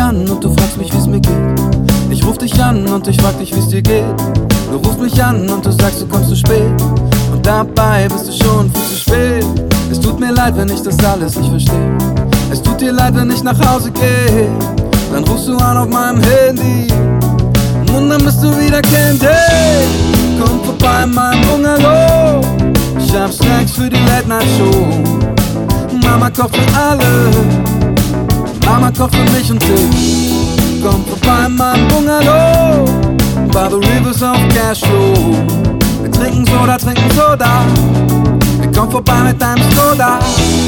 an und du fragst mich, wie's mir geht. Ich ruf dich an und ich frag dich, wie's dir geht. Du rufst mich an und du sagst, du kommst zu spät. Und dabei bist du schon viel zu spät. Es tut mir leid, wenn ich das alles nicht verstehe. Es tut dir leid, wenn ich nach Hause gehe. Dann rufst du an auf meinem Handy und dann bist du wieder Kind. Hey, komm vorbei in meinem Bungalow. Ich hab Snacks für die Late-Night-Show. Mama kocht für alle. Mama kocht für mich und dich. Komm vorbei in meinem Bungalow. By the rivers of Cashflow. Wir trinken Soda, trinken Soda. Wir kommen vorbei mit deinem Skoda.